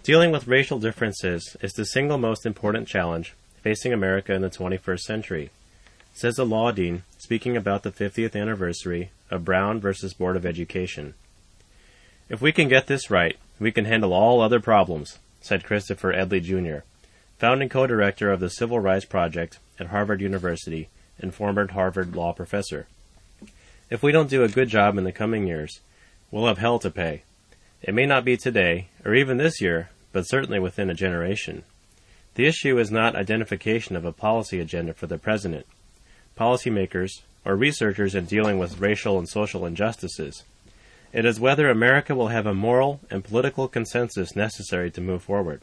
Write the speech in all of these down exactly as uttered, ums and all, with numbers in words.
Dealing with racial differences is the single most important challenge facing America in the twenty-first century, says a law dean speaking about the fiftieth anniversary of Brown versus Board of Education. If we can get this right, we can handle all other problems, said Christopher Edley Junior, founding co-director of the Civil Rights Project at Harvard University and former Harvard law professor. If we don't do a good job in the coming years, we'll have hell to pay. It may not be today, or even this year, but certainly within a generation. The issue is not identification of a policy agenda for the president, policymakers, or researchers in dealing with racial and social injustices. It is whether America will have a moral and political consensus necessary to move forward.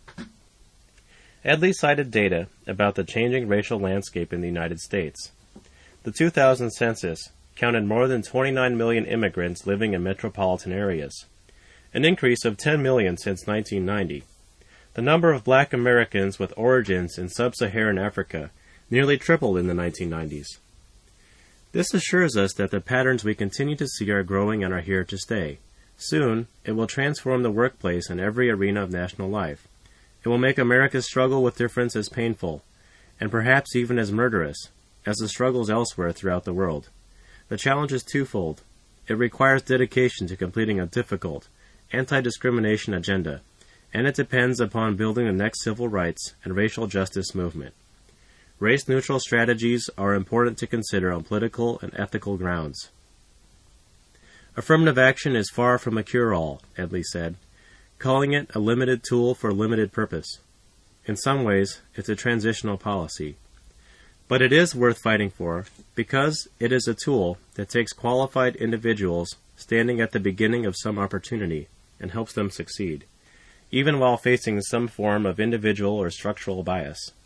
Edley cited data about the changing racial landscape in the United States. The two thousand census counted more than twenty-nine million immigrants living in metropolitan areas, an increase of ten million since nineteen ninety. The number of black Americans with origins in sub-Saharan Africa nearly tripled in the nineteen nineties. This assures us that the patterns we continue to see are growing and are here to stay. Soon, it will transform the workplace and every arena of national life. It will make America's struggle with difference as painful, and perhaps even as murderous, as the struggles elsewhere throughout the world. The challenge is twofold. It requires dedication to completing a difficult, anti-discrimination agenda, and it depends upon building the next civil rights and racial justice movement. Race-neutral strategies are important to consider on political and ethical grounds. Affirmative action is far from a cure-all, Edley said, calling it a limited tool for a limited purpose. In some ways, it's a transitional policy. But it is worth fighting for because it is a tool that takes qualified individuals standing at the beginning of some opportunity and helps them succeed, even while facing some form of individual or structural bias.